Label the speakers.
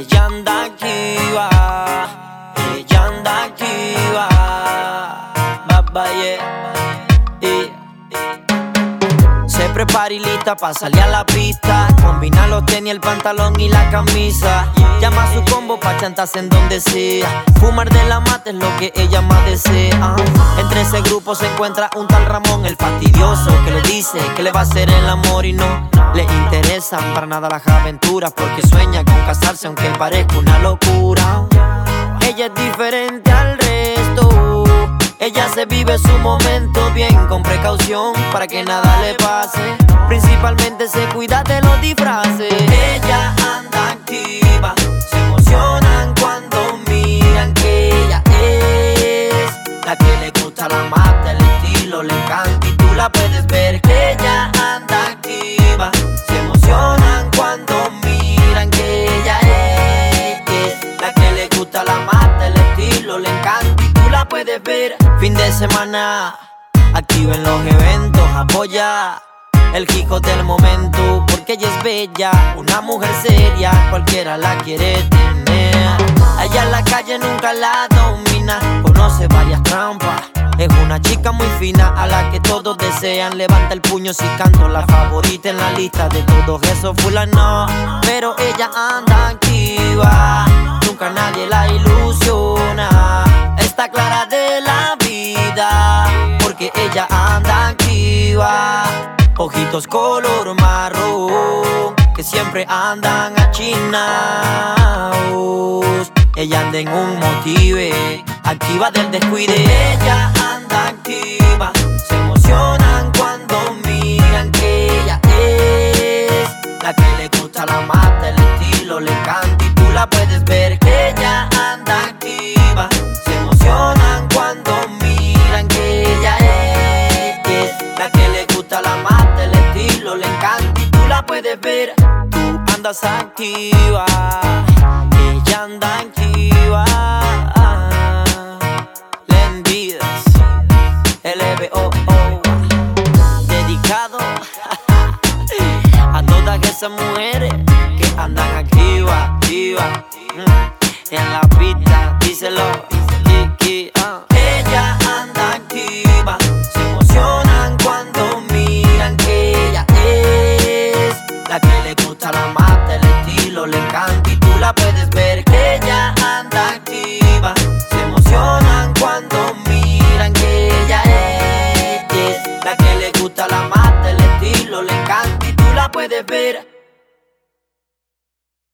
Speaker 1: Ella anda activa, ella anda activa. Baba, Se prepara y lista pa' salir a la pista. Combina los tenis, el pantalón y la camisa. Llama a su combo pa' chantarse en donde sea. Fumar de la mata es lo que ella más desea. Entre ese grupo se encuentra un tal Ramón, el fastidioso, que le dice que le va a hacer el amor y no le interesan para nada las aventuras, porque sueña con casarse aunque parezca una locura. Ella es diferente al resto. Ella se vive su momento bien, con precaución para que nada le pase. Principalmente se cuida de los disfraces. Ella anda activa, se emocionan cuando miran que ella es la que le gusta la mata, el estilo le encanta y tú la puedes ver. Que ella anda activa, se emocionan cuando miran que ella es la que le gusta la mata, el estilo le encanta y tú la puedes ver. Fin de semana, activa en los eventos, apoya el hijo del momento, porque ella es bella, una mujer seria, cualquiera la quiere tener. Allá en la calle nunca la domina, conoce varias trampas. Es una chica muy fina a la que todos desean. Levanta el puño si canto, la favorita en la lista de todos esos fulanos. Pero ella anda activa, nunca nadie la ilusiona. Está clara de la vida, porque ella anda activa. Ojitos color marrón, que siempre andan achinados. Ella anda en un motive, activa del descuide. Ella anda activa, se emocionan cuando miran que ella es la que le gusta la mata, el estilo le encanta y tú la puedes ver. Ella anda activa, se emocionan cuando miran que ella es la que le gusta la mata, el estilo le encanta y tú la puedes ver. Tú andas activa, ella anda activa. Lenvidas, LBO, dedicado a todas esas mujeres que andan activas, en la pista, díselo, Kiki, Ella anda activa, se emocionan cuando miran que ella es la que le gusta la mata, el estilo le encanta y tú la puedes ver.